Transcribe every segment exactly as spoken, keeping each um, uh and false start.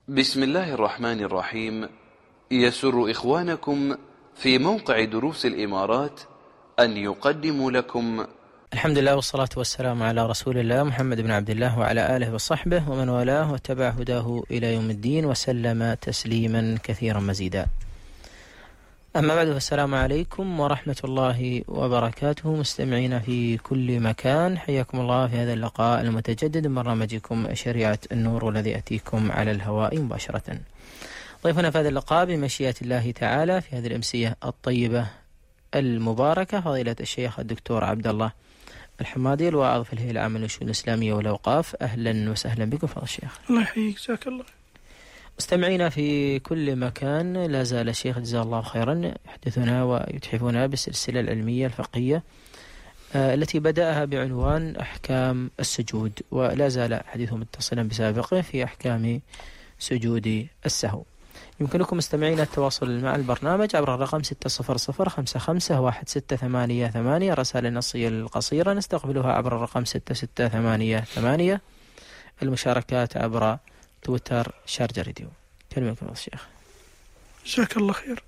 بسم الله الرحمن الرحيم. يسر إخوانكم في موقع دروس الإمارات أن يقدموا لكم الحمد لله والصلاة والسلام على رسول الله محمد بن عبد الله وعلى آله وصحبه ومن والاه واتبع هداه إلى يوم الدين وسلم تسليما كثيرا مزيدا. أما بعد، فالسلام عليكم ورحمة الله وبركاته. مستمعين في كل مكان، حياكم الله في هذا اللقاء المتجدد من برنامجكم شريعة النور، والذي يأتيكم على الهواء مباشرة. ضيفنا في هذا اللقاء بمشيئة الله تعالى في هذه الأمسية الطيبة المباركة فضيلة الشيخ الدكتور عبد الله الحمادي، الواعظ في الهيئة العامة للشؤون الإسلامية والأوقاف. أهلا وسهلا بكم فضل الشيخ. الله يحييك، جزاك الله. مستمعينا في كل مكان، لا زال الشيخ جزاه الله خيرا يحدثنا ويتحفنا بالسلسلة العلمية الفقهية آه التي بدأها بعنوان أحكام السجود، ولا زال حديثه متصلا بسابقه في أحكام سجود السهو. يمكنكم مستمعينا التواصل مع البرنامج عبر الرقم ستة صفر صفر خمسة خمسة واحد ستة ثمانية ثمانية، رسائل النصية القصيرة نستقبلها عبر الرقم ستة ستة ثمانية ثمانية، المشاركات عبر تويتر شارجة راديو. كلمة لكم الشيخ. جزاك الله خير.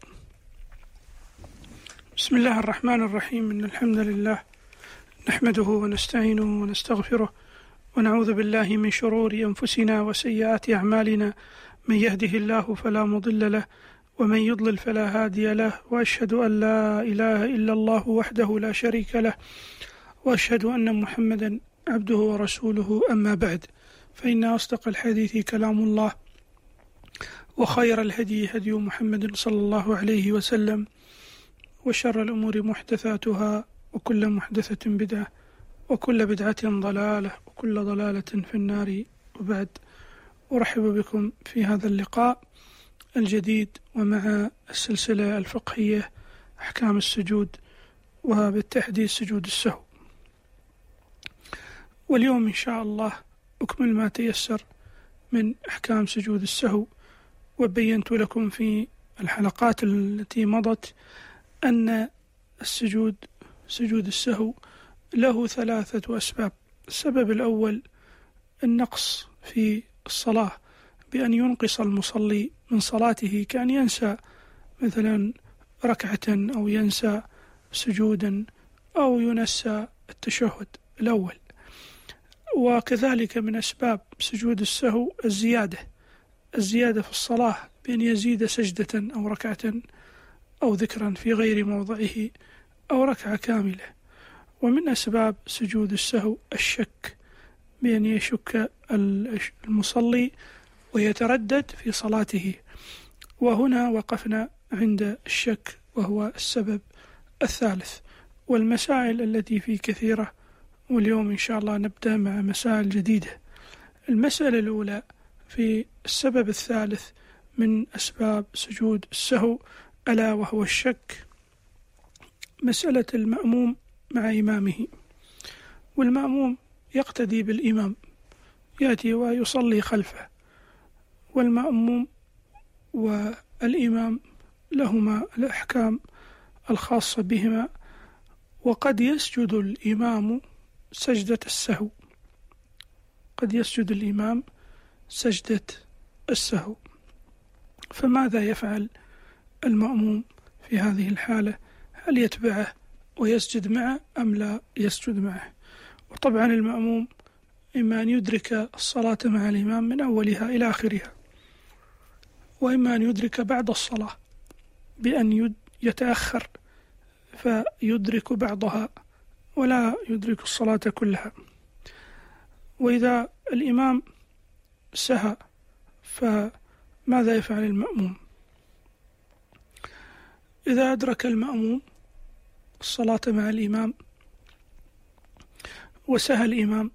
بسم الله الرحمن الرحيم، إن الحمد لله نحمده ونستعينه ونستغفره ونعوذ بالله من شرور أنفسنا وسيئات أعمالنا، من يهده الله فلا مضل له ومن يضلل فلا هادي له، وأشهد أن لا إله إلا الله وحده لا شريك له، وأشهد أن محمدا عبده ورسوله. أما بعد، فإن أصدق الحديث كلام الله، وخير الهدي هدي محمد صلى الله عليه وسلم، وشر الأمور محدثاتها، وكل محدثة بدعة، وكل بدعة ضلالة، وكل ضلالة في النار. وبعد، أرحب بكم في هذا اللقاء الجديد ومع السلسلة الفقهية أحكام السجود، وبالتحديد سجود السهو. واليوم إن شاء الله أكمل ما تيسر من أحكام سجود السهو. وبينت لكم في الحلقات التي مضت أن السجود سجود السهو له ثلاثة أسباب. السبب الأول النقص في الصلاة، بأن ينقص المصلي من صلاته، كأن ينسى مثلا ركعة أو ينسى سجودا أو ينسى التشهد الأول. وكذلك من أسباب سجود السهو الزيادة الزيادة في الصلاة، بأن يزيد سجدة أو ركعة أو ذكرا في غير موضعه أو ركعة كاملة. ومن أسباب سجود السهو الشك، بأن يشك المصلي ويتردد في صلاته. وهنا وقفنا عند الشك، وهو السبب الثالث. والمسائل التي فيه كثيرة، واليوم إن شاء الله نبدأ مع مسائل جديدة. المسألة الأولى في السبب الثالث من أسباب سجود السهو، ألا وهو الشك، مسألة المأموم مع إمامه. والمأموم يقتدي بالإمام، يأتي ويصلي خلفه، والمأموم والإمام لهما الأحكام الخاصة بهما. وقد يسجد الإمام سجدة السهو، قد يسجد الإمام سجدة السهو. فماذا يفعل المأموم في هذه الحالة؟ هل يتبعه ويسجد معه أم لا يسجد معه؟ وطبعا المأموم إما أن يدرك الصلاة مع الإمام من أولها إلى آخرها، وإما أن يدرك بعد الصلاة بأن يتأخر فيدرك بعضها ولا يدرك الصلاة كلها. وإذا الإمام سهى فماذا يفعل المأموم؟ إذا أدرك المأموم الصلاة مع الإمام وسهى الإمام،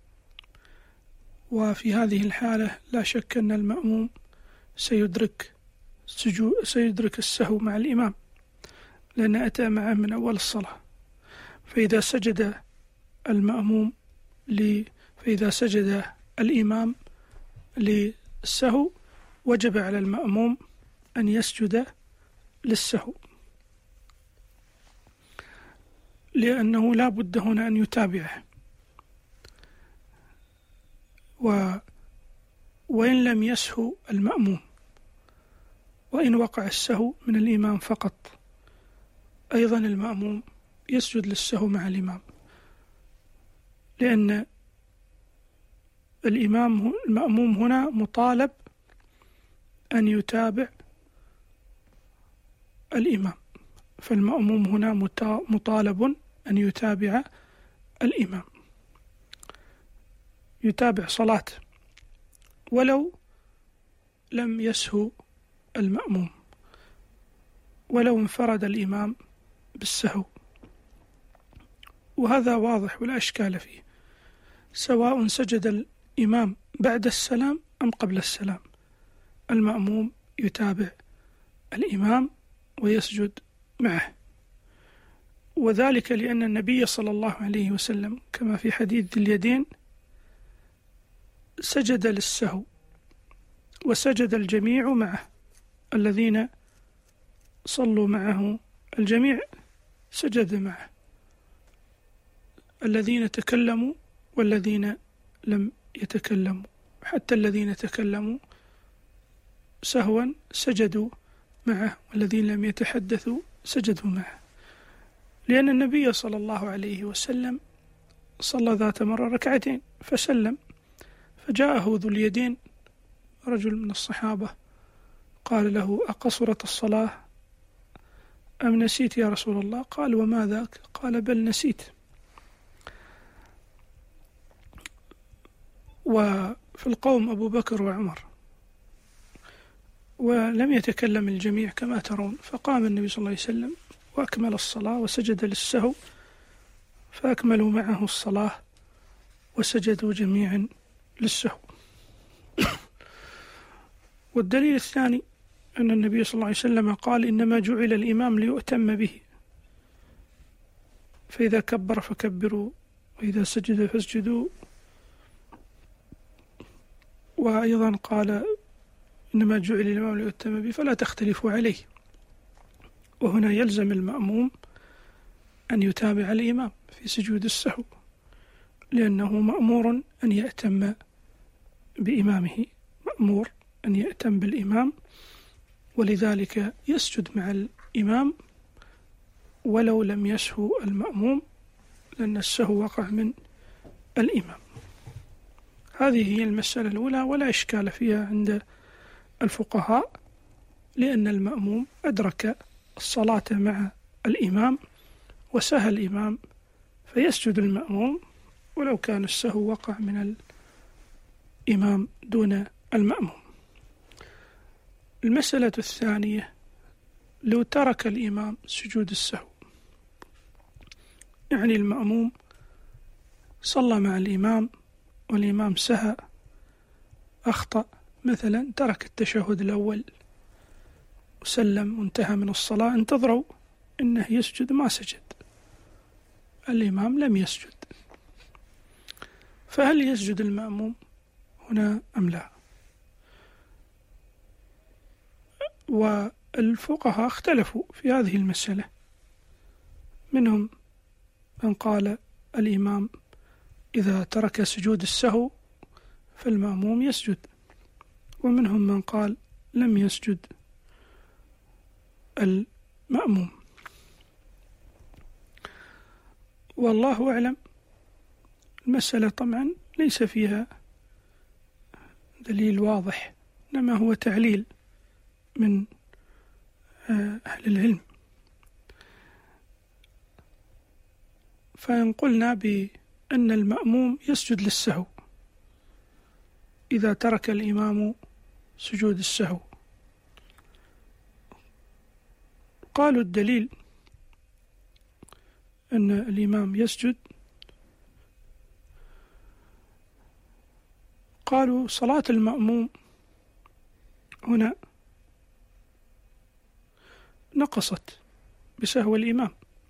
وفي هذه الحالة لا شك أن المأموم سيدرك سيدرك السهو مع الإمام، لأن أتى معه من أول الصلاة. فإذا سجد المأموم ل فإذا سجد الإمام للسهو، وجب على المأموم أن يسجد للسهو، لأنه لا بد هنا أن يتابعه. وإن لم يسهو المأموم، وإن وقع السهو من الإمام فقط أيضا المأموم يسجد للسهو مع الإمام، لأن الإمام المأموم هنا مطالب أن يتابع الإمام، فالمأموم هنا مطالب أن يتابع الإمام، يتابع صلاة ولو لم يسهو المأموم، ولو انفرد الإمام بالسهو، وهذا واضح ولا إشكال فيه، سواء سجد الإمام بعد السلام أم قبل السلام، المأموم يتابع الإمام ويسجد معه، وذلك لأن النبي صلى الله عليه وسلم كما في حديث ذي اليدين سجد للسهو وسجد الجميع معه، الذين صلوا معه الجميع سجد معه، الذين تكلموا والذين لم يتكلموا، حتى الذين تكلموا سهوا سجدوا معه، والذين لم يتحدثوا سجدوا معه، لأن النبي صلى الله عليه وسلم صلى ذات مرة ركعتين فسلم، فجاءه ذو اليدين رجل من الصحابة قال له: أقصرت الصلاة أم نسيت يا رسول الله؟ قال: وما ذاك؟ قال: بل نسيت. وفي القوم أبو بكر وعمر، ولم يتكلم الجميع كما ترون، فقام النبي صلى الله عليه وسلم وأكمل الصلاة وسجد للسهو، فأكملوا معه الصلاة وسجدوا جميعا للسهو. والدليل الثاني أن النبي صلى الله عليه وسلم قال: إنما جعل الإمام ليؤتم به، فإذا كبر فكبروا وإذا سجد فاسجدوا. وأيضا قال: إنما جعل الإمام ليؤتم به فلا تختلفوا عليه، وهنا يلزم المأموم أن يتابع الإمام في سجود السهو، لأنه مأمور أن يأتم بإمامه، مأمور أن يأتم بالإمام، ولذلك يسجد مع الإمام ولو لم يسهو المأموم، لأن السهو وقع من الإمام. هذه هي المسألة الأولى، ولا إشكال فيها عند الفقهاء، لأن المأموم أدرك الصلاة مع الإمام وسهى الإمام فيسجد المأموم ولو كان السهو وقع من الإمام دون المأموم. المسألة الثانية: لو ترك الإمام سجود السهو، يعني المأموم صلى مع الإمام والإمام سهى، أخطأ مثلا، ترك التشهد الأول وسلم وانتهى من الصلاة، انتظروا إنه يسجد ما سجد، الإمام لم يسجد، فهل يسجد المأموم هنا أم لا؟ والفقهاء اختلفوا في هذه المسألة، منهم من قال الإمام إذا ترك سجود السهو فالمأموم يسجد، ومنهم من قال لم يسجد المأموم. والله أعلم، المسألة طبعا ليس فيها دليل واضح، إنما هو تعليل من أهل العلم. فإن قلنا بأن المأموم يسجد للسهو إذا ترك الإمام سجود السهو، قالوا الدليل أن الإمام يسجد، قالوا صلاة المأموم هنا نقصت بسهو الإمام،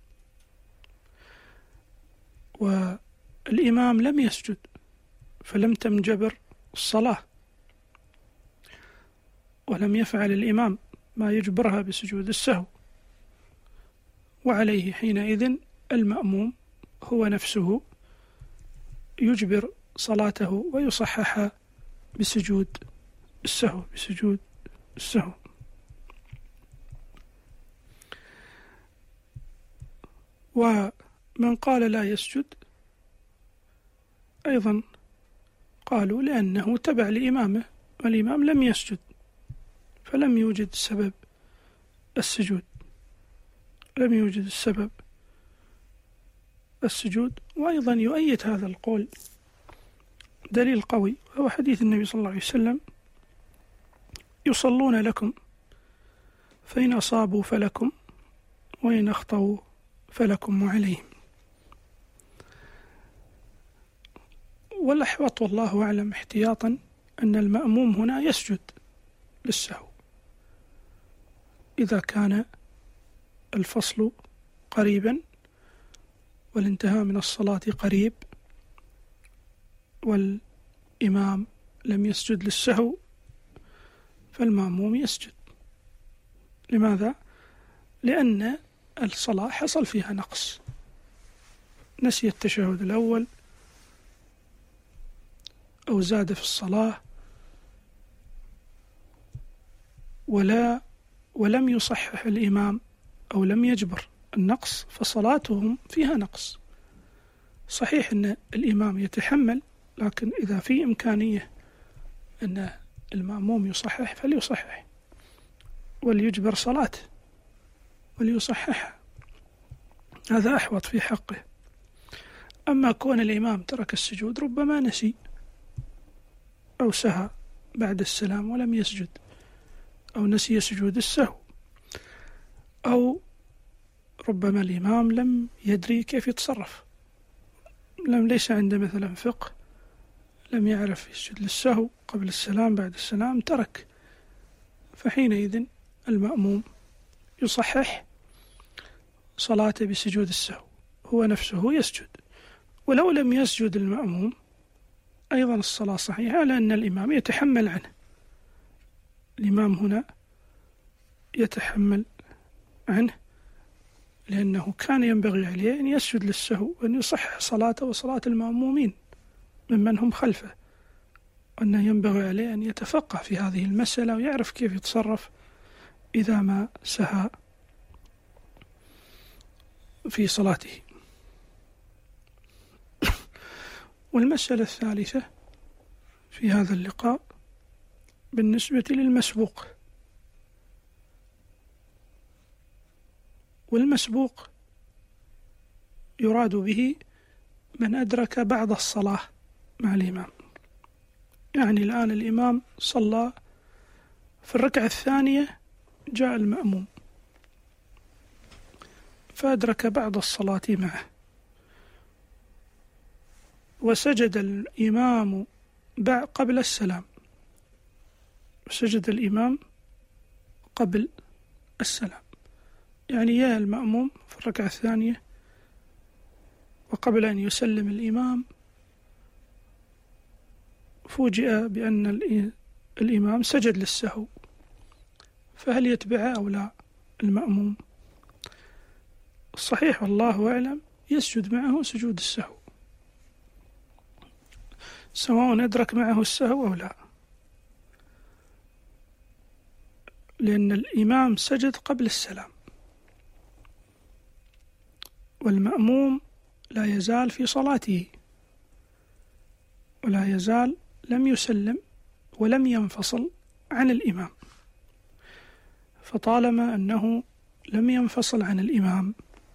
والإمام لم يسجد فلم تنجبر الصلاة، ولم يفعل الإمام ما يجبرها بسجود السهو، وعليه حينئذ المأموم هو نفسه يجبر صلاته ويصحح بسجود السهو بسجود السهو. ومن قال لا يسجد أيضا قالوا لأنه تبع لإمامه، والإمام لم يسجد فلم يوجد سبب السجود لم يوجد السبب السجود. وأيضا يؤيد هذا القول دليل قوي، وهو حديث النبي صلى الله عليه وسلم: يصلون لكم فإن أصابوا فلكم وإن أخطأوا فلكم وعليهم. والأحوط والله أعلم احتياطا أن المأموم هنا يسجد للسهو إذا كان الفصل قريبا والانتهاء من الصلاة قريب والإمام لم يسجد للسهو، فالمأموم يسجد. لماذا؟ لأن الصلاة حصل فيها نقص، نسي التشهد الأول أو زاد في الصلاة ولا ولم يصحح الإمام أو لم يجبر النقص، فصلاتهم فيها نقص. صحيح أن الإمام يتحمل، لكن إذا في إمكانية أن المأموم يصحح فليصحح وليجبر صلاته وليصححها، هذا أحوط في حقه. أما كون الإمام ترك السجود ربما نسي أو سهى بعد السلام ولم يسجد، أو نسي سجود السهو، أو ربما الإمام لم يدري كيف يتصرف، لم ليس عنده مثلا فقه، لم يعرف يسجد للسهو قبل السلام بعد السلام ترك، فحينئذ المأموم يصحح صلاته بسجود السهو، هو نفسه يسجد. ولو لم يسجد المأموم أيضا الصلاة صحيحة، لأن الإمام يتحمل عنه. الإمام هنا يتحمل عنه لأنه كان ينبغي عليه أن يسجد للسهو وأن يصحح صلاته وصلاة المأمومين ممن هم خلفه، وأنه ينبغي عليه أن يتفقه في هذه المسألة ويعرف كيف يتصرف إذا ما سهى في صلاته. والمسألة الثالثة في هذا اللقاء بالنسبة للمسبوق. والمسبوق يراد به من أدرك بعض الصلاة مع الإمام، يعني الآن الإمام صلى في الركعة الثانية، جاء المأموم فأدرك بعض الصلاة معه، وسجد الإمام قبل السلام وسجد الإمام قبل السلام، يعني يا المأموم في الركعة الثانية وقبل أن يسلم الإمام فوجئ بأن الإمام سجد للسهو، فهل يتبعه أو لا المأموم؟ الصحيح والله أعلم يسجد معه سجود السهو، سواء أدرك معه السهو أو لا، لأن الإمام سجد قبل السلام، والمأموم لا يزال في صلاته ولا يزال لم يسلم ولم ينفصل عن الإمام. فطالما أنه لم ينفصل عن الإمام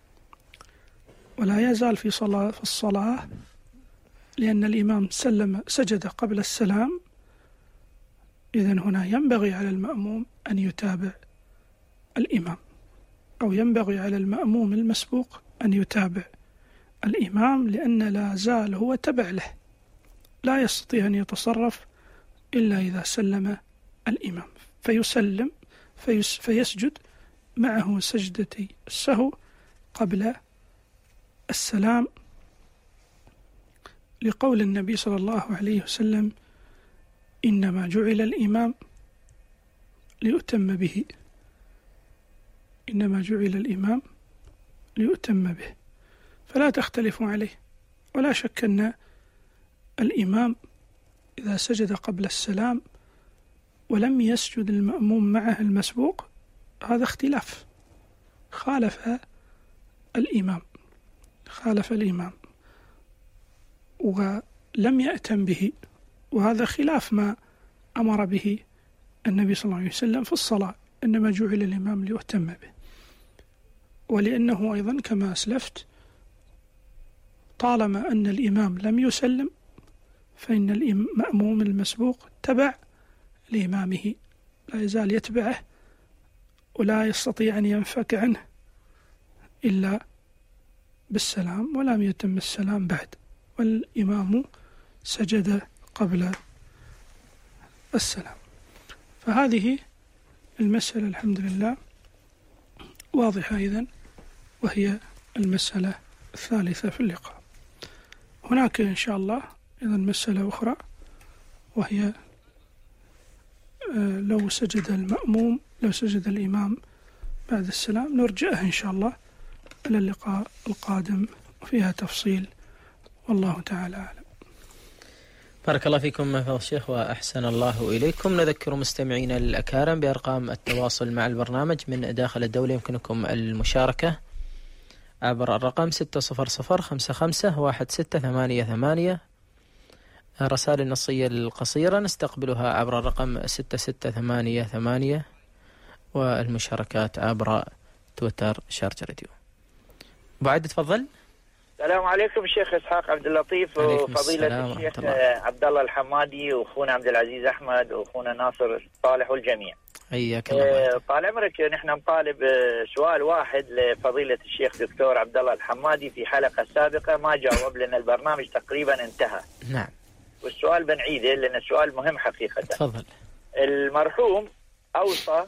ولا يزال في صلاة في الصلاة، لأن الإمام سلم سجد قبل السلام، إذن هنا ينبغي على المأموم أن يتابع الإمام، أو ينبغي على المأموم المسبوق أن يتابع الإمام، لأن لا زال هو تبع له، لا يستطيع أن يتصرف إلا إذا سلم الإمام، فيسلم فيس فيسجد معه سجدتي السهو قبل السلام، لقول النبي صلى الله عليه وسلم: إنما جعل الإمام ليؤتم به إنما جعل الإمام ليؤتم به. فلا تختلفوا عليه، ولا شك أن الإمام إذا سجد قبل السلام ولم يسجد المأموم معه المسبوق، هذا اختلاف، خالف الإمام خالف الإمام ولم يأتم به، وهذا خلاف ما أمر به النبي صلى الله عليه وسلم في الصلاة، إنما جعل الإمام ليؤتم به. ولأنه أيضا كما أسلفت طالما أن الإمام لم يسلم فإن المأموم المسبوق تبع لإمامه، لا يزال يتبعه ولا يستطيع أن ينفك عنه إلا بالسلام، ولم يتم السلام بعد، والإمام سجد قبل السلام. فهذه المسألة الحمد لله واضحة إذن، وهي المسألة الثالثة في اللقاء. هناك إن شاء الله إذن مسألة أخرى، وهي لو سجد المأموم لو سجد الإمام بعد السلام، نرجعها إن شاء الله إلى اللقاء القادم وفيها تفصيل، والله تعالى أعلم. بارك الله فيكم فضيلة الشيخ وأحسن الله إليكم. نذكر مستمعينا الأكارم بأرقام التواصل مع البرنامج من داخل الدولة، يمكنكم المشاركة عبر الرقم ستة صفر صفر خمسة خمسة واحد ستة ثمانية ثمانية. الرسائل النصية القصيرة نستقبلها عبر الرقم ستة ستة ثمانية ثمانية، والمشاركات عبر تويتر شارجة راديو. بعد تفضل. السلام عليكم الشيخ إسحاق عبد اللطيف وفضيلة الشيخ عبد الله الحمادي وأخونا عبد العزيز أحمد وأخونا ناصر صالح والجميع. حياك الله. طال عمرك، نحن نطالب سؤال واحد لفضيلة الشيخ دكتور عبد الله الحمادي. في حلقة سابقة ما جاوب لنا، البرنامج تقريبا انتهى. نعم. والسؤال بنعيده لأن السؤال مهم حقيقة. تفضل. المرحوم أوصى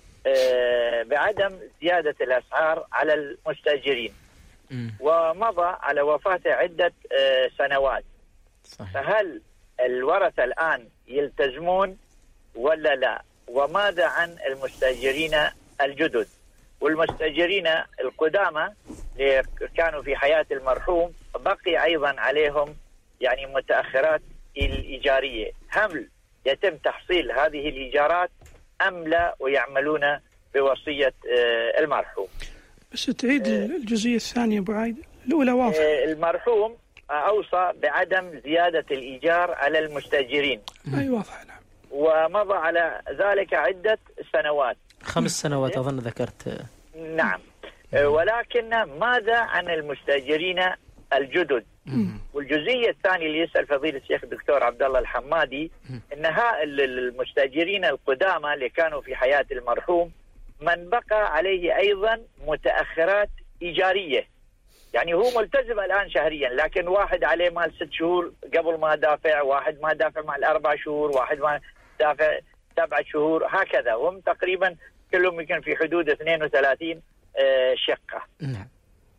بعدم زيادة الأسعار على المستأجرين، ومضى على وفاته عدة سنوات. صحيح. فهل الورثة الآن يلتزمون ولا لا؟ وماذا عن المستأجرين الجدد والمستأجرين القدامى اللي كانوا في حياة المرحوم بقي أيضا عليهم يعني متأخرات الإيجارية؟ هل يتم تحصيل هذه الإيجارات أم لا ويعملون بوصية المرحوم؟ بس تعيد الجزئية الثانية أبو عايد، الأولى واضحة. المرحوم أوصى بعدم زيادة الإيجار على المستأجرين. أي واضحة. نعم. ومضى على ذلك عدة سنوات، خمس سنوات أظن ذكرت. نعم. ولكن ماذا عن المستأجرين الجدد؟ والجزئية الثانية اللي يسأل فضيلة الشيخ الدكتور عبد الله الحمادي، إنها المستأجرين القدامى اللي كانوا في حياة المرحوم من بقى عليه أيضا متأخرات إيجارية، يعني هو ملتزم الآن شهريا، لكن واحد عليه مال ست شهور قبل ما دافع، واحد ما دافع مال أربع شهور، واحد ما دافع سبعة شهور، هكذا. هم تقريبا كلهم يمكن في حدود اثنين وثلاثين شقة. نعم.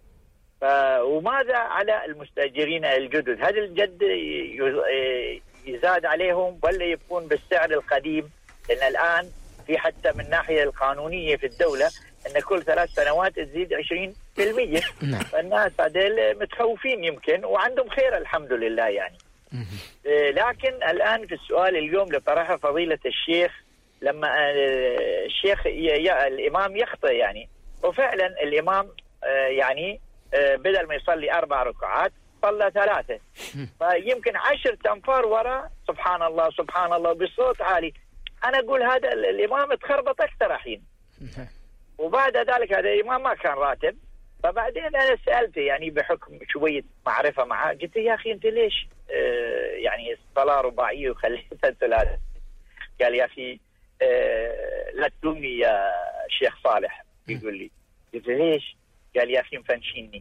وماذا على المستأجرين الجدد؟ هل الجد يزاد عليهم ولا يبقون بالسعر القديم؟ لأن الآن في حتى من الناحية القانونية في الدولة أن كل ثلاث سنوات تزيد عشرين بالمئة. نعم. فالناس هذول متخوفين يمكن، وعندهم خير الحمد لله يعني. لكن الآن في السؤال اليوم لطرحه فضيلة الشيخ، لما الشيخ الإمام يخطئ يعني، وفعلا الإمام يعني بدل ما يصلي أربع ركعات صلى ثلاثة، فيمكن عشر تنفار وراء سبحان الله سبحان الله بصوت عالي. أنا أقول هذا الإمام تخربط أكثر حين. وبعد ذلك هذا الإمام ما كان راتب، فبعدين أنا سألته يعني بحكم شوية معرفة معه، قلت يا أخي أنت ليش آه يعني الصلاة رباعية وخليتها ثلاثة؟ قال يا أخي آه لا تلومني يا شيخ صالح. يقول لي، قلت ليش؟ قال يا أخي مفنشيني.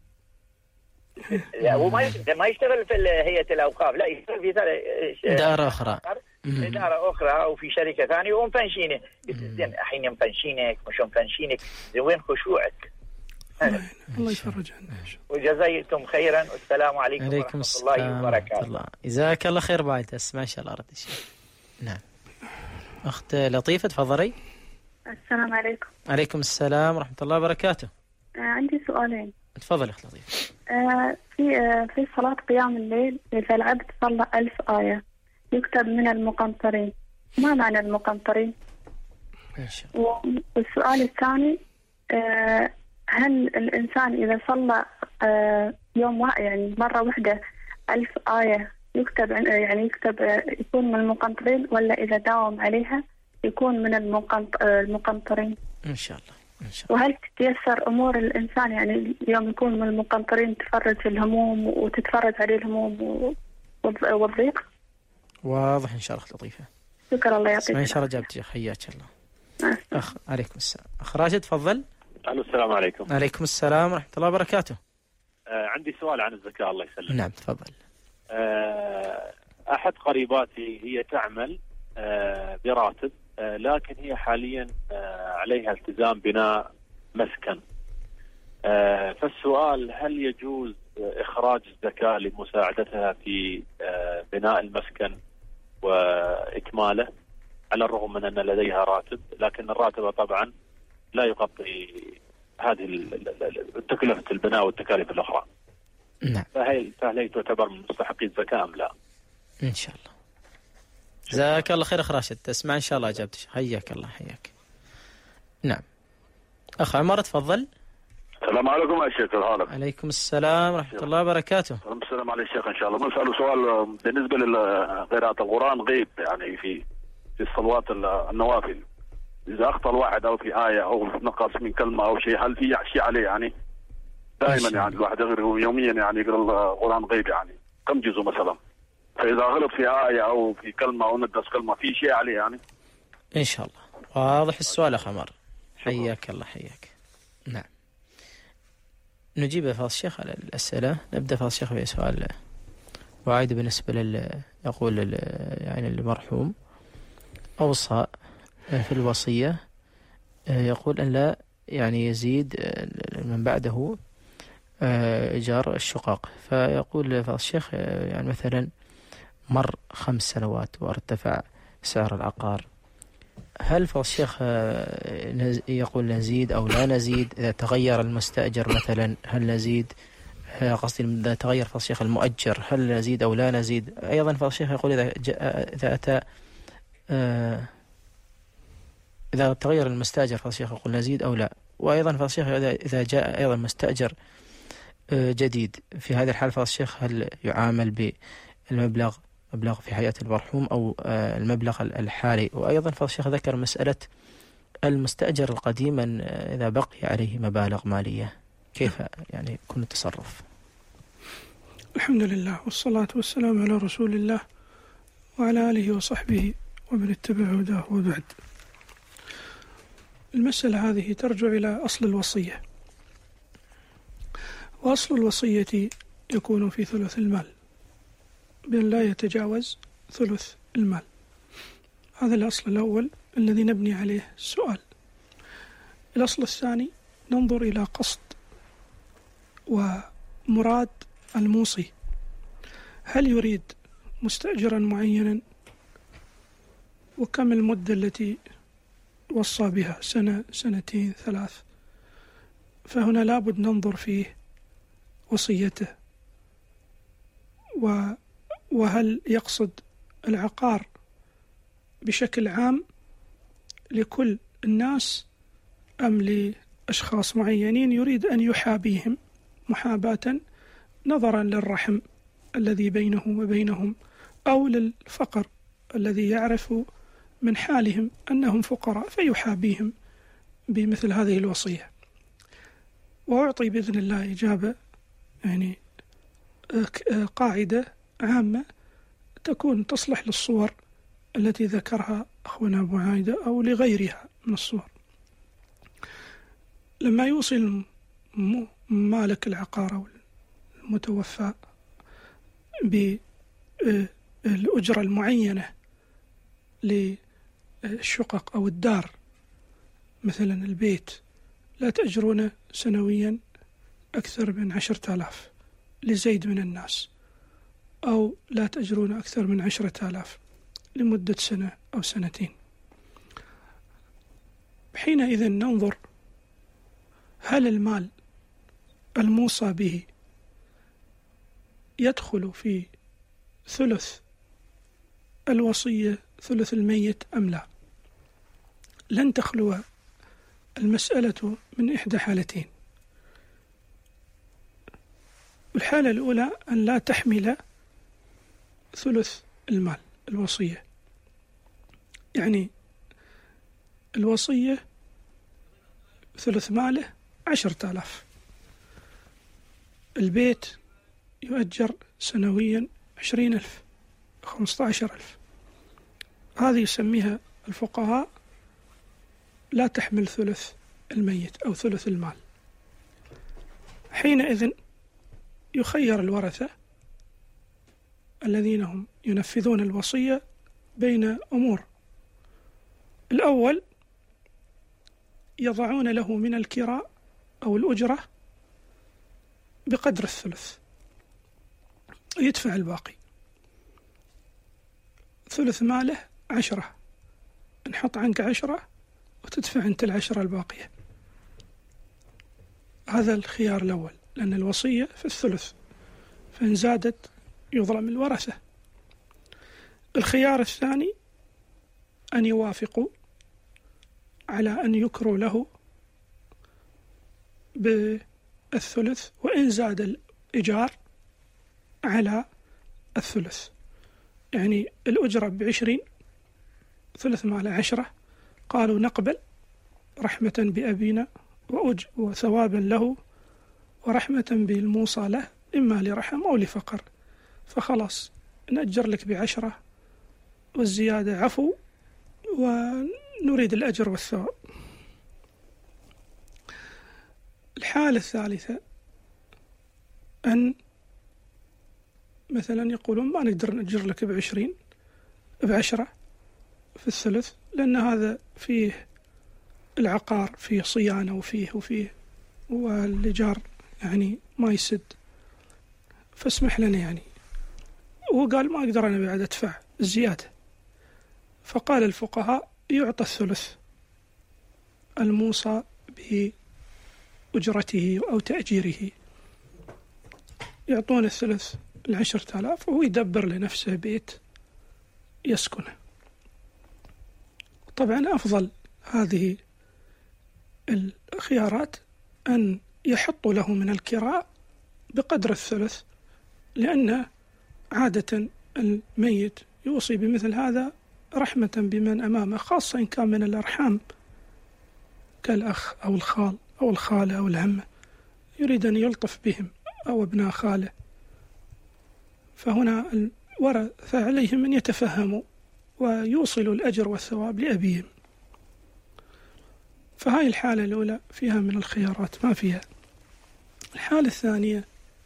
هو ما ما يشتغل في هيئة الأوقاف، لا يشتغل في إدارة أخرى إدارة أخرى أو في شركة ثانية ومفنشينه. زين الحين مفنشينك مش مفنشينك، وين خشوعك؟ الله يفرج عنك. وجزاكم خيرا، والسلام عليكم ورحمة الله وبركاته. الله جزاك الله خير. بعد اسمع إن شاء الله رد الشيء. نعم. أخت لطيفة تفضلي. السلام عليكم. عليكم السلام ورحمة الله وبركاته. آه عندي سؤالين. تفضل أخت لطيفة. آه في آه في صلاة قيام الليل إذا العبد صلى ألف آية، يكتب من المقنطرين، ما معنى المقنطرين؟ إن شاء الله. والسؤال الثاني، هل الإنسان إذا صلى يوم يعني مرة واحدة ألف آية يكتب يعني يكتب يكون من المقنطرين، ولا إذا داوم عليها يكون من المقنطرين؟ إن شاء الله إن شاء الله. وهل تتيسر أمور الإنسان يعني يوم يكون من المقنطرين تفرج الهموم وتتفرج عليه الهموم والضيق؟ واضح إن شاء الله لطيفة. شكرا الله يعطيك. إن شاء الله جابت حياك الله. أخ عليكم السلام. أخ راشد تفضل. ألو السلام عليكم. عليكم السلام ورحمة الله وبركاته. آه عندي سؤال عن الزكاة الله يسلمك. نعم تفضل. آه أحد قريباتي هي تعمل آه براتب، آه لكن هي حاليا آه عليها التزام بناء مسكن. آه فالسؤال، هل يجوز إخراج الزكاة لمساعدتها في آه بناء المسكن وإكماله، على الرغم من أن لديها راتب، لكن الراتب طبعا لا يغطي هذه التكلفة البناء والتكاليف الأخرى. نعم. فهل فهل تعتبر من مستحقي الزكاة أم لا؟ إن شاء الله. جزاك الله خير أخ راشد، تسمع إن شاء الله أجابتك. حياك الله حياك. نعم. أخ عمر تفضل. السلام عليكم يا شيخ، كيف حالك؟ عليكم السلام ورحمة الله وبركاته. السلام عليكم الشيخ. إن شاء الله بنسأله سؤال بالنسبة لقراءة القرآن غيب، يعني في في الصلوات النوافل، إذا أخطأ الواحد أو في آية أو نقص من كلمة أو شيء، هل في شيء عليه؟ يعني دائما يعني الواحد يقرأ يوميا يعني يقرأ القرآن غيب، يعني كم جزء مثلا، فإذا غلط في آية أو في كلمة أو نقص كلمة في شيء عليه يعني؟ إن شاء الله. واضح السؤال أخ عمر. حياك الله حياك. نعم. نجيب يا فاضل الشيخ على الأسئلة. نبدأ فاضل الشيخ بسؤال وعيد بالنسبة لل يقول لل يعني المرحوم أوصى في الوصية، يقول أن لا يعني يزيد من بعده إيجار الشقق. فيقول فاضل الشيخ يعني مثلا مر خمس سنوات وارتفع سعر العقار، هل فاضل الشيخ يقول نزيد أو لا نزيد؟ إذا تغير المستأجر مثلا هل نزيد؟ قصدي إذا تغير فاضل الشيخ المؤجر هل نزيد أو لا نزيد؟ أيضا فاضل الشيخ يقول إذا جاء إذا أتى إذا تغير المستأجر فاضل الشيخ يقول نزيد أو لا؟ وأيضا فاضل الشيخ إذا جاء أيضا مستأجر جديد، في هذه الحالة فاضل الشيخ هل يعامل بالمبلغ مبلغ في حياة المرحوم أو المبلغ الحالي؟ وأيضا فاضل الشيخ ذكر مسألة المستأجر القديم إذا بقي عليه مبالغ مالية كيف يعني يكون التصرف؟ الحمد لله والصلاة والسلام على رسول الله وعلى آله وصحبه ومن اتبع هداه. وبعد، المسألة هذه ترجع إلى أصل الوصية، وأصل الوصية يكون في ثلث المال، بأن لا يتجاوز ثلث المال. هذا الأصل الأول الذي نبني عليه السؤال. الأصل الثاني ننظر إلى قصد ومراد الموصي، هل يريد مستأجرا معينا، وكم المدة التي وصى بها، سنة سنتين ثلاث؟ فهنا لابد ننظر فيه وصيته، وهل يقصد العقار بشكل عام لكل الناس أم لأشخاص معينين يريد أن يحابيهم محاباة نظرا للرحم الذي بينه وبينهم، أو للفقر الذي يعرف من حالهم أنهم فقراء فيحابيهم بمثل هذه الوصية. وأعطي بإذن الله إجابة يعني قاعدة عامة تكون تصلح للصور التي ذكرها أخونا أبو عايدة أو لغيرها من الصور. لما يوصي مالك العقار أو المتوفى بالأجرة المعينة للشقق أو الدار، مثلا البيت لا تأجرون سنويا أكثر من عشرة آلاف لزيد من الناس، أو لا تأجرون أكثر من عشرة آلاف لمدة سنة أو سنتين. حينئذ ننظر هل المال الموصى به يدخل في ثلث الوصية ثلث الميت أم لا؟ لن تخلو المسألة من إحدى حالتين. الحالة الأولى أن لا تحمل ثلث المال الوصية، يعني الوصية ثلث ماله عشرة آلاف، البيت يؤجر سنويا عشرين ألف، خمسة عشر ألف، هذه يسميها الفقهاء لا تحمل ثلث الميت أو ثلث المال. حينئذ يخير الورثة الذين هم ينفذون الوصية بين أمور. الأول يضعون له من الكراء أو الأجرة بقدر الثلث، يدفع الباقي. ثلث ماله عشرة، نحط عنك عشرة وتدفع أنت العشرة الباقية. هذا الخيار الأول، لأن الوصية في الثلث، فإن زادت يظلم الورثة. الخيار الثاني أن يوافقوا على أن يكروا له بالثلث، وإن زاد الإيجار على الثلث، يعني الأجرة بعشرين، ثلث مال عشرة، قالوا نقبل رحمة بأبينا وأج وثوابا له ورحمة بالموصى له، إما لرحم أو لفقر، فخلاص نأجر لك بعشرة والزيادة عفو ونريد الأجر والثواب. الحالة الثالثة أن مثلا يقولون ما نقدر نأجر لك بعشرين بعشرة في الثلث، لأن هذا فيه العقار فيه صيانة وفيه وفيه والإيجار يعني ما يسد، فاسمح لنا يعني. وقال ما أقدر أنا بعد أدفع الزيادة، فقال الفقهاء يعطى الثلث الموصى بأجرته أو تأجيره، يعطون الثلث العشرة آلاف وهو يدبر لنفسه بيت يسكنه. طبعا أفضل هذه الخيارات أن يحطوا له من الكراء بقدر الثلث، لأن عادة الميت يوصي بمثل هذا رحمة بمن أمامه، خاصة إن كان من الأرحام كالأخ أو الخال أو الخالة أو العمة، يريد أن يلطف بهم أو ابناء خاله، فهنا الورثة عليهم أن يتفهموا ويوصلوا الأجر والثواب لأبيهم. فهاي الحالة الأولى فيها من الخيارات ما فيها. الحالة الثانية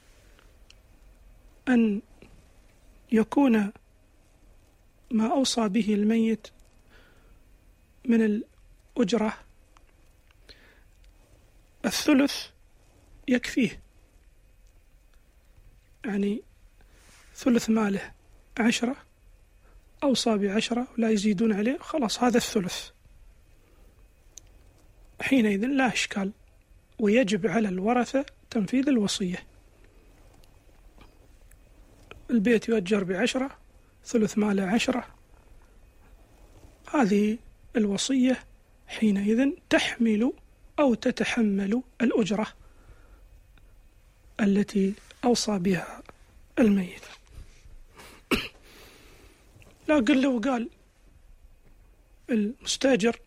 أن يكون ما أوصى به الميت من الأجرة الثلث يكفيه، يعني ثلث ماله عشرة أوصى بعشرة ولا يزيدون عليه، خلاص هذا الثلث، حينئذ لا إشكال، ويجب على الورثة تنفيذ الوصية. البيت يؤجر بعشرة، ثلث ماله عشرة، هذه الوصية حينئذ تحمل أو تتحمل الأجرة التي أوصى بها الميت. لا قل له قال المستاجر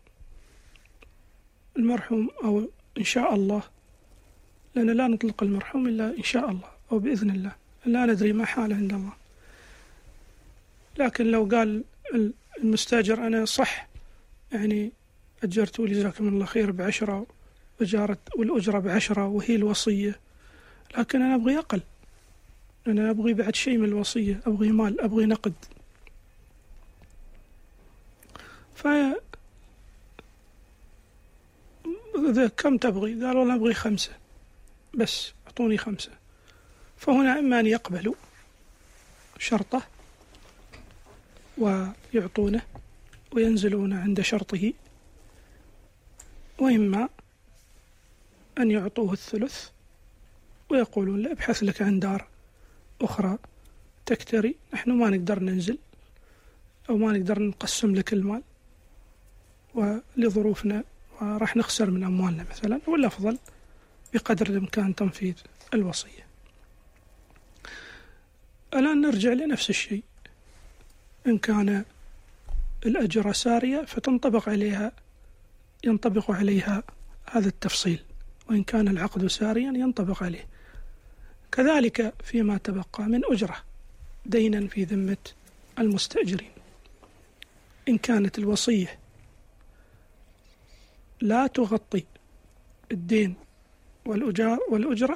المرحوم أو إن شاء الله، لأن لا نطلق المرحوم إلا إن شاء الله أو بإذن الله، لا ندري ما حاله عند الله. لكن لو قال المستاجر أنا صح يعني أجرت جزاكم الله خير بعشرة وجارت والأجرة بعشرة وهي الوصية، لكن أنا أبغي أقل، أنا أبغي بعد شيء من الوصية، أبغي مال، أبغي نقد. ف إذا كم تبغي؟ قال والله أبغي خمسة بس، أعطوني خمسة. فهنا إما أن يقبلوا شرطه ويعطونه وينزلون عند شرطه، وإما أن يعطوه الثلث ويقولون لا ابحث لك عن دار أخرى تكتري، نحن ما نقدر ننزل، أو ما نقدر نقسم لك المال ولظروفنا وراح نخسر من أموالنا مثلا، والأفضل بقدر الإمكان تنفيذ الوصية. الآن نرجع لنفس الشيء، إن كان الأجرة سارية فتنطبق عليها ينطبق عليها هذا التفصيل، وإن كان العقد ساريا ينطبق عليه. كذلك فيما تبقى من أجرة دينا في ذمة المستأجرين، إن كانت الوصية لا تغطي الدين والأجار والأجرة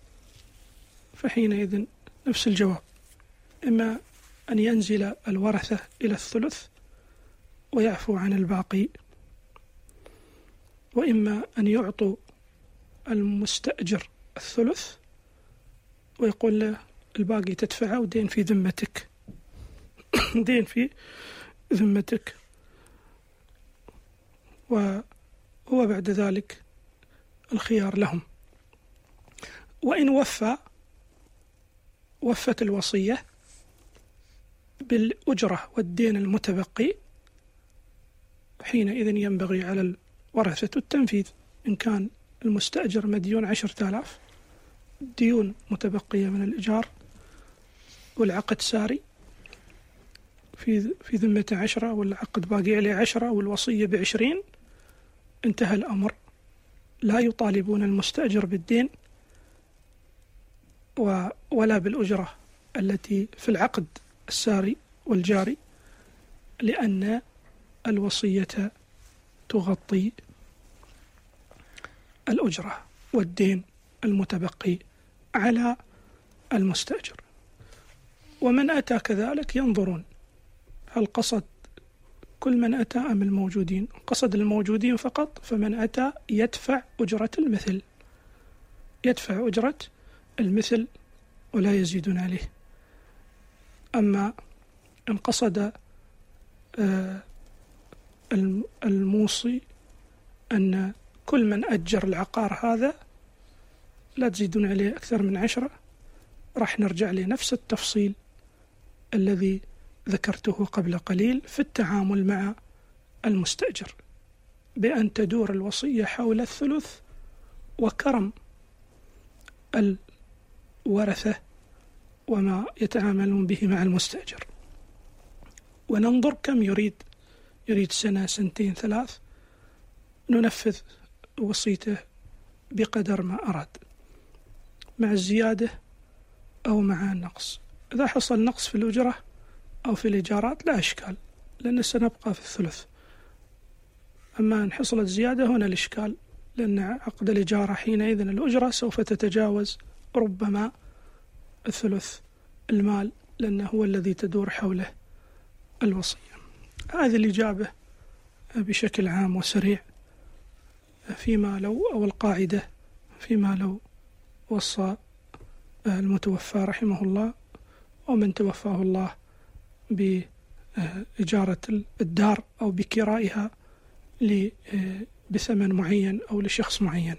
فحينئذ نفس الجواب، إما أن ينزل الورثة إلى الثلث ويعفو عن الباقي، وإما أن يعطوا المستأجر الثلث ويقول له الباقي تدفعه ودين في ذمتك دين في ذمتك، وهو بعد ذلك الخيار لهم. وإن وفى وفت الوصية بالأجرة والدين المتبقي حينئذ ينبغي على الورثة التنفيذ. إن كان المستأجر مديون عشرة آلاف، ديون متبقية من الإيجار والعقد ساري في في ذمة عشرة والعقد باقي عليه عشرة والوصية بعشرين، انتهى الأمر، لا يطالبون المستأجر بالدين ولا بالأجرة التي في العقد الساري والجاري، لأن الوصية تغطي الأجرة والدين المتبقي على المستأجر. ومن أتى كذلك ينظرون هل قصد كل من أتى أم الموجودين. قصد الموجودين فقط فمن أتى يدفع أجرة المثل يدفع أجرة المثل ولا يزيدون عليه. أما إن قصد الموصي أن كل من أجر العقار هذا لا تزيدون عليه أكثر من عشرة، راح نرجع لنفس التفصيل الذي ذكرته قبل قليل في التعامل مع المستأجر، بأن تدور الوصية حول الثلث وكرم الورثة وما يتعاملون به مع المستأجر، وننظر كم يريد يريد سنة سنتين ثلاث، ننفذ وصيته بقدر ما أراد مع الزيادة أو مع النقص. إذا حصل نقص في الأجرة أو في الإيجارات لا إشكال، لأن سنبقى في الثلث. أما إن حصلت زيادة هنا الإشكال، لأن عقد الإجارة حينئذ الأجرة سوف تتجاوز ربما الثلث المال، لأنه هو الذي تدور حوله الوصية. هذه الإجابة بشكل عام وسريع فيما لو أو القاعدة فيما لو وصى المتوفى رحمه الله ومن توفاه الله بإجارة الدار أو بكرائها بثمن معين أو لشخص معين.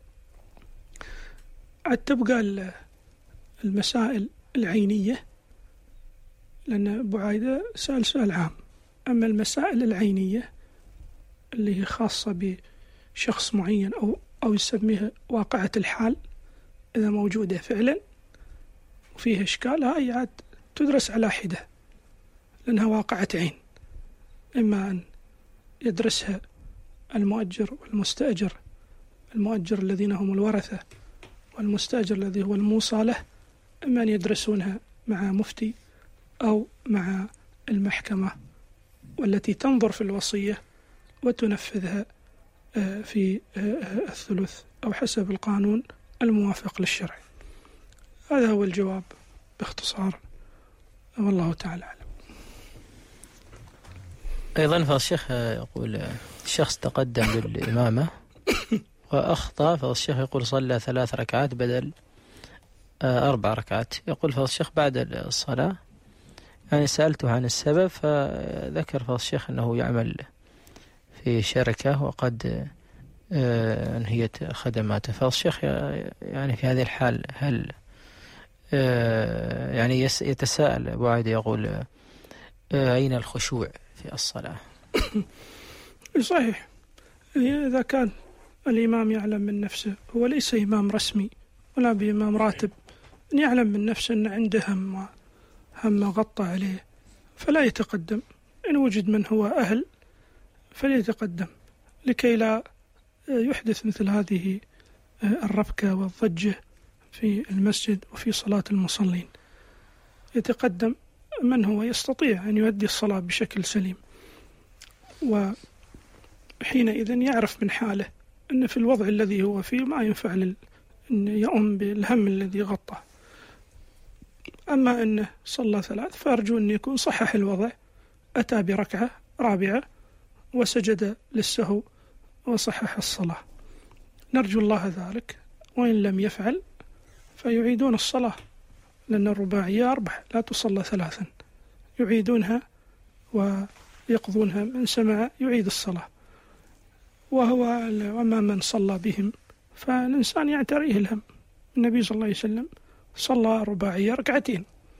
عاد تبقى المسائل العينية، لأن أبو عايدة سأل سؤال عام. أما المسائل العينية اللي هي خاصة بشخص معين أو أو يسميها واقعة الحال، إذا موجودة فعلا وفيها إشكال، هاي عاد تدرس على حدة لأنها واقعة عين، إما أن يدرسها المؤجر والمستأجر، المؤجر الذين هم الورثة والمستأجر الذي هو الموصى له، إما أن يدرسونها مع مفتي أو مع المحكمة والتي تنظر في الوصية وتنفذها في الثلث أو حسب القانون الموافق للشرع. هذا هو الجواب باختصار، والله تعالى أعلم. أيضا فالشيخ يقول الشخص تقدم بالإمامة وأخطأ، فالشيخ يقول صلى ثلاث ركعات بدل أربع ركعات. يقول فالشيخ بعد الصلاة يعني سألته عن السبب، فذكر فالشيخ أنه يعمل في شركة وقد انهيت خدماته. فالشيخ يعني في هذه الحال هل يعني يتساءل أبو عايدة يقول أين الخشوع في الصلاة؟ صحيح، إذا كان الإمام يعلم من نفسه، هو ليس إمام رسمي ولا بإمام راتب، أن يعلم من نفسه أن عنده هم هم غطى عليه فلا يتقدم. إن وجد من هو أهل فليتقدم لكي لا يحدث مثل هذه الربكة والضجة في المسجد وفي صلاة المصلين. يتقدم من هو يستطيع أن يؤدي الصلاة بشكل سليم، وحينئذ يعرف من حاله أن في الوضع الذي هو فيه ما ينفع أن يؤم بالهم الذي غطاه. أما أنه صلى ثلاث فأرجو أن يكون صحح الوضع، أتى بركعة رابعة وسجد للسهو وصحح الصلاة، نرجو الله ذلك. وإن لم يفعل فيعيدون الصلاة، لأن الرباعية أربع لا تصلى ثلاثا، يعيدونها ويقضونها، من سمع يعيد الصلاة. وهو وما من صلى بهم فالإنسان يعتريه الهم. النبي صلى الله عليه وسلم صلى رباعية ركعتين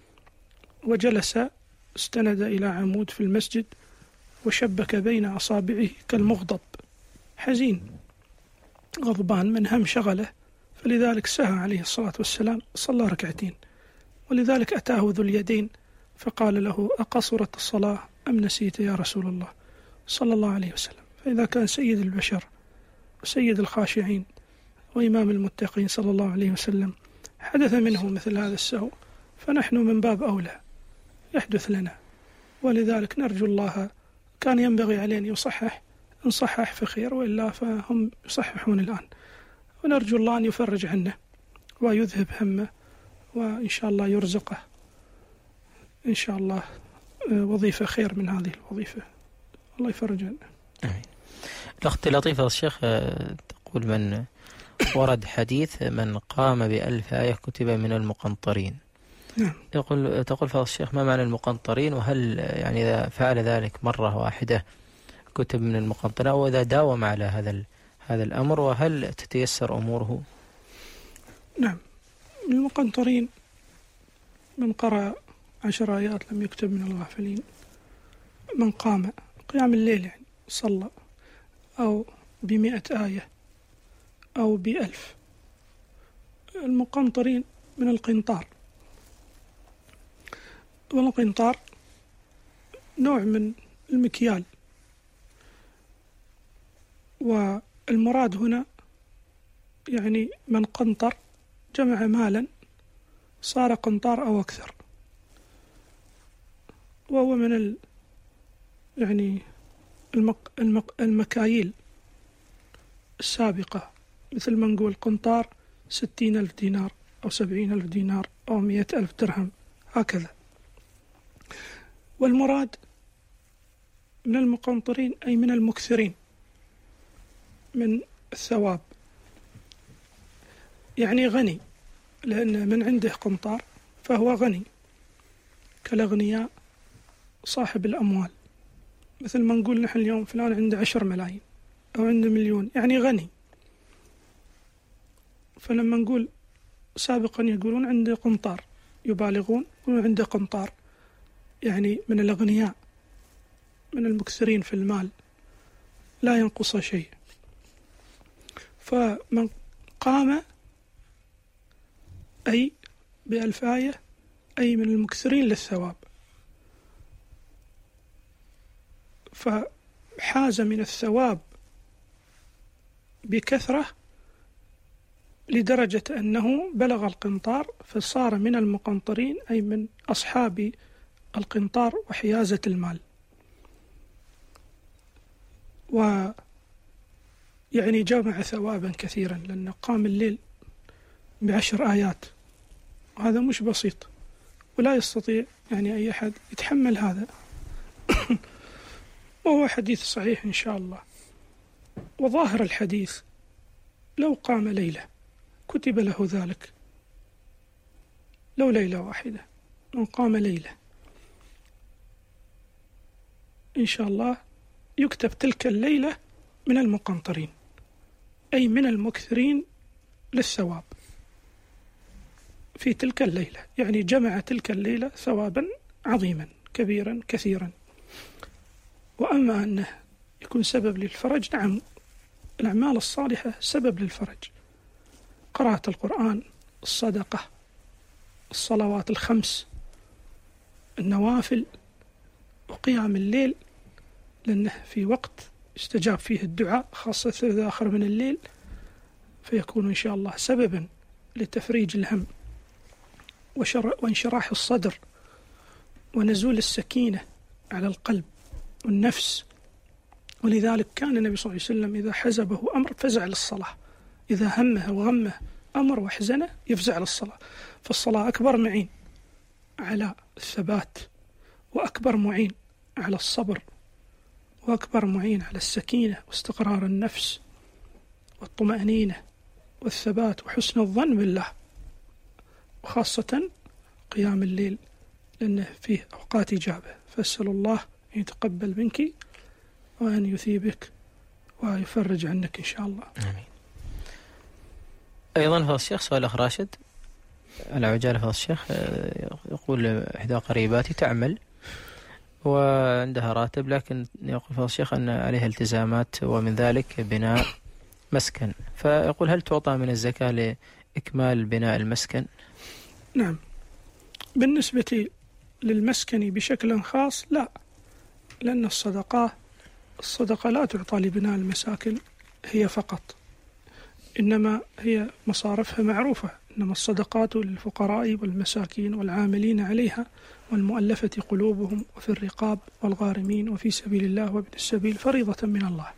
وجلس استند إلى عمود في المسجد وشبك بين أصابعه كالمغضب، حزين غضبان من هم شغله، فلذلك سهى عليه الصلاة والسلام صلى ركعتين. ولذلك أتاه ذو اليدين فقال له: أقصرت الصلاة أم نسيت يا رسول الله صلى الله عليه وسلم؟ فإذا كان سيد البشر وسيد الخاشعين وإمام المتقين صلى الله عليه وسلم حدث منه مثل هذا السهو، فنحن من باب أولى يحدث لنا. ولذلك نرجو الله، كان ينبغي عليه أن يصحح، إن صحح فخير، وإلا فهم يصححون الآن. ونرجو الله أن يفرج عنه ويذهب همه، وإن شاء الله يرزقه إن شاء الله وظيفة خير من هذه الوظيفة. الله يفرج عنه. آمين. الأخت لطيفة الشيخ تقول: من ورد حديث من قام بألف آية كتب من المقنطرين. نعم. يقول تقول فضل الشيخ: ما معنى المقنطرين؟ وهل يعني إذا فعل ذلك مرة واحدة كتب من المقنطرين، أو إذا داوم على هذا هذا الأمر، وهل تتيسر أموره؟ نعم، المقنطرين من قرأ عشر آيات لم يكتب من الغافلين، من قام قيام الليل يعني صلى أو بمئة آية أو بألف. المقنطرين من القنطار، والقنطار نوع من المكيال، والمراد هنا يعني من قنطر جمع مالا صار قنطار أو أكثر، وهو من ال يعني المك المك المكاييل السابقة، مثل ما نقول قنطار ستين ألف دينار أو سبعين ألف دينار أو مئة ألف درهم هكذا. والمراد من المقنطرين أي من المكثرين من الثواب، يعني غني، لأن من عنده قنطار فهو غني كالأغنياء صاحب الأموال. مثل ما نقول نحن اليوم فلان عنده عشر ملايين أو عنده مليون، يعني غني. فلما نقول سابقا يقولون عنده قنطار، يبالغون يقولون عنده قنطار، يعني من الأغنياء من المكثرين في المال لا ينقص شيء. فمن قام أي بألف آية أي من المكثرين للثواب، فحاز من الثواب بكثرة لدرجة أنه بلغ القنطار فصار من المقنطرين أي من أصحاب القنطار وحيازة المال. ويعني جمع ثوابا كثيرا، لأنه قام الليل بعشر آيات، وهذا مش بسيط، ولا يستطيع يعني أي أحد يتحمل هذا. وهو حديث صحيح إن شاء الله. وظاهر الحديث لو قام ليلة كتب له ذلك، لو ليلة واحدة، من قام ليلة إن شاء الله يكتب تلك الليلة من المقنطرين أي من المكثرين للثواب في تلك الليلة، يعني جمع تلك الليلة ثوابا عظيما كبيرا كثيرا. وأما أنه يكون سبب للفرج، نعم، الأعمال الصالحة سبب للفرج، قراءة القرآن، الصدقة، الصلوات الخمس، النوافل، وقيام الليل، لأنه في وقت استجاب فيه الدعاء خاصة إذا آخر من الليل، فيكون إن شاء الله سببا لتفريج الهم وانشراح الصدر ونزول السكينة على القلب والنفس. ولذلك كان النبي صلى الله عليه وسلم إذا حزبه أمر فزع للصلاة، إذا همه وغمه أمر وحزنه يفزع للصلاة. فالصلاة أكبر معين على الثبات، وأكبر معين على الصبر، وأكبر معين على السكينة واستقرار النفس والطمأنينة والثبات وحسن الظن بالله، وخاصة قيام الليل لأنه فيه أوقات إجابة. فأسأل الله أن يتقبل منك وأن يثيبك ويفرج عنك إن شاء الله. آمين. أيضا فضل الشيخ سؤال الأخ راشد على عجالة. فضل الشيخ يقول إحدى قريباتي تعمل وعندها راتب، لكن يقول فضل الشيخ أن عليها التزامات ومن ذلك بناء مسكن، فيقول هل تعطى من الزكاة لإكمال بناء المسكن؟ نعم، بالنسبة للمسكن بشكل خاص لا، لأن الصدقة الصدقة لا تعطى لبناء المساكن هي فقط، إنما هي مصارفها معروفة، إنما الصدقات للفقراء والمساكين والعاملين عليها والمؤلفة قلوبهم وفي الرقاب والغارمين وفي سبيل الله وابن السبيل فريضة من الله.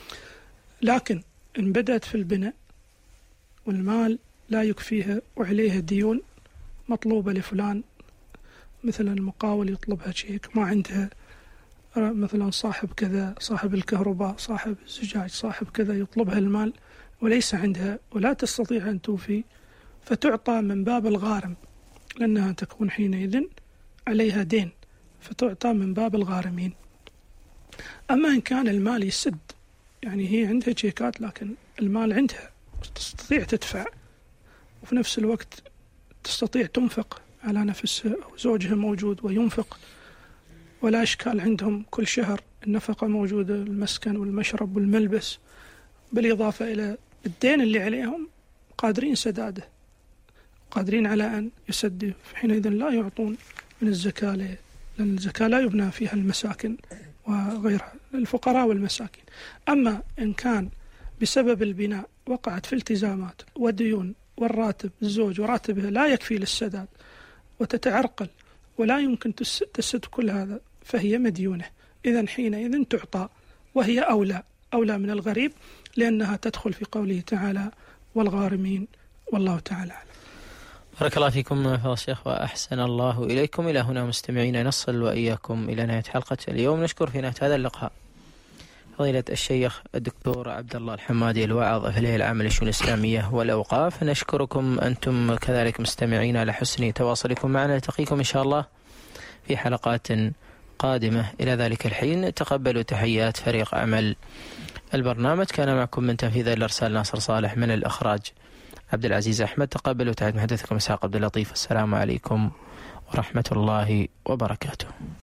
لكن إن بدأت في البناء والمال لا يكفيها وعليها ديون مطلوبة لفلان، مثلا المقاول يطلبها شيك ما عندها، مثلا صاحب كذا، صاحب الكهرباء، صاحب الزجاج، صاحب كذا يطلبها المال وليس عندها ولا تستطيع أن توفي، فتعطى من باب الغارم، لأنها تكون حينئذ عليها دين، فتعطى من باب الغارمين. أما إن كان المال يسد، يعني هي عندها شيكات لكن المال عندها تستطيع تدفع وفي نفس الوقت تستطيع تنفق على نفسها، أو زوجها موجود وينفق ولا إشكال، عندهم كل شهر النفقة موجودة، المسكن والمشرب والملبس، بالإضافة إلى الدين اللي عليهم قادرين سداده، قادرين على أن يسدوا، حينئذ لا يعطون من الزكاة، لأن الزكاة لا يبنى فيها المساكن وغيرها، الفقراء والمساكين. أما إن كان بسبب البناء وقعت في التزامات وديون، والراتب الزوج وراتبها لا يكفي للسداد وتتعرقل ولا يمكن تسد كل هذا، فهي مديونة، إذن حينئذ تعطى، وهي أولى أولى من الغريب، لأنها تدخل في قوله تعالى والغارمين، والله تعالى أعلم. بارك الله فيكم فضل الشيخ وأحسن الله إليكم. إلى هنا مستمعين نصل وإياكم إلى نهاية حلقة اليوم. نشكر في نهاية هذا اللقاء فضيلة الشيخ الدكتور عبد الله الحمادي الواعظ أهلية العام للشؤون الإسلامية والأوقاف. نشكركم أنتم كذلك مستمعين على حسن تواصلكم معنا. نلتقيكم إن شاء الله في حلقات قادمة. إلى ذلك الحين تقبلوا تحيات فريق عمل البرنامج. كان معكم من تنفيذ الإرسال ناصر صالح، من الإخراج عبد العزيز أحمد. تقبلوا تحيات محدثكم إسحاق عبد اللطيف. السلام عليكم ورحمة الله وبركاته.